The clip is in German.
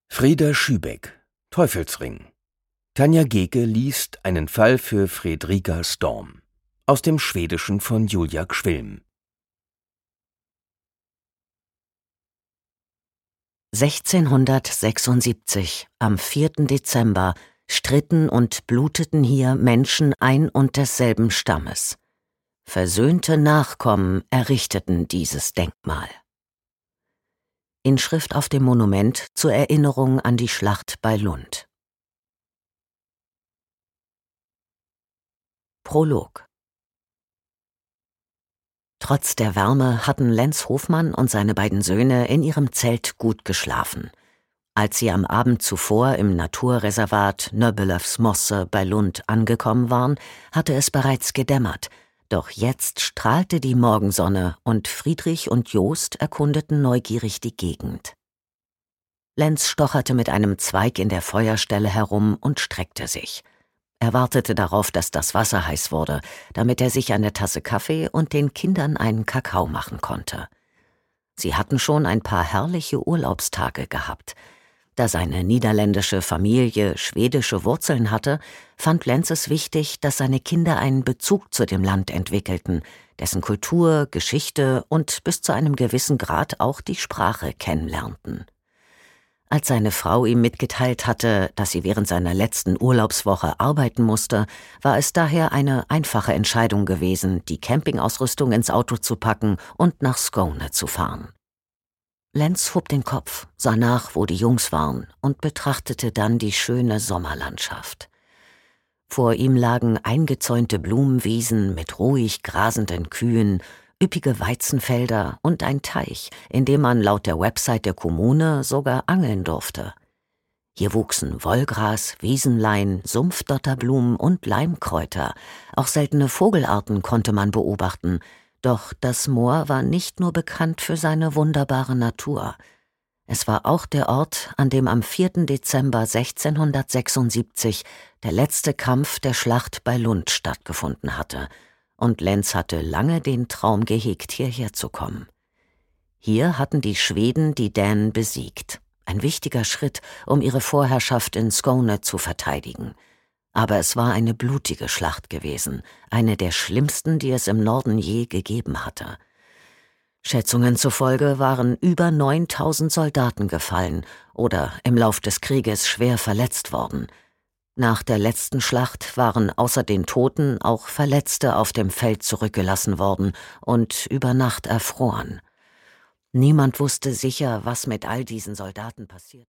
Frieda Schübeck, Teufelsring. Tanja Geke liest einen Fall für Fredrika Storm. Aus dem Schwedischen von Julia Gschwilm. 1676, am 4. Dezember, stritten und bluteten hier Menschen ein und desselben Stammes. Versöhnte Nachkommen errichteten dieses Denkmal. Inschrift auf dem Monument zur Erinnerung an die Schlacht bei Lund. Prolog. Trotz der Wärme hatten Lenz Hofmann und seine beiden Söhne in ihrem Zelt gut geschlafen. Als sie am Abend zuvor im Naturreservat Nöbbelövs Mosse bei Lund angekommen waren, hatte es bereits gedämmert, doch jetzt strahlte die Morgensonne und Friedrich und Jost erkundeten neugierig die Gegend. Lenz stocherte mit einem Zweig in der Feuerstelle herum und streckte sich. Er wartete darauf, dass das Wasser heiß wurde, damit er sich eine Tasse Kaffee und den Kindern einen Kakao machen konnte. Sie hatten schon ein paar herrliche Urlaubstage gehabt. Da seine niederländische Familie schwedische Wurzeln hatte, fand Lenz es wichtig, dass seine Kinder einen Bezug zu dem Land entwickelten, dessen Kultur, Geschichte und bis zu einem gewissen Grad auch die Sprache kennenlernten. Als seine Frau ihm mitgeteilt hatte, dass sie während seiner letzten Urlaubswoche arbeiten musste, war es daher eine einfache Entscheidung gewesen, die Campingausrüstung ins Auto zu packen und nach Skåne zu fahren. Lenz hob den Kopf, sah nach, wo die Jungs waren, und betrachtete dann die schöne Sommerlandschaft. Vor ihm lagen eingezäunte Blumenwiesen mit ruhig grasenden Kühen, üppige Weizenfelder und ein Teich, in dem man laut der Website der Kommune sogar angeln durfte. Hier wuchsen Wollgras, Wiesenlein, Sumpfdotterblumen und Leimkräuter. Auch seltene Vogelarten konnte man beobachten. Doch das Moor war nicht nur bekannt für seine wunderbare Natur. Es war auch der Ort, an dem am 4. Dezember 1676 der letzte Kampf der Schlacht bei Lund stattgefunden hatte. Und Lenz hatte lange den Traum gehegt, hierher zu kommen. Hier hatten die Schweden die Dänen besiegt. Ein wichtiger Schritt, um ihre Vorherrschaft in Skåne zu verteidigen. Aber es war eine blutige Schlacht gewesen, eine der schlimmsten, die es im Norden je gegeben hatte. Schätzungen zufolge waren über 9000 Soldaten gefallen oder im Lauf des Krieges schwer verletzt worden. Nach der letzten Schlacht waren außer den Toten auch Verletzte auf dem Feld zurückgelassen worden und über Nacht erfroren. Niemand wusste sicher, was mit all diesen Soldaten passiert.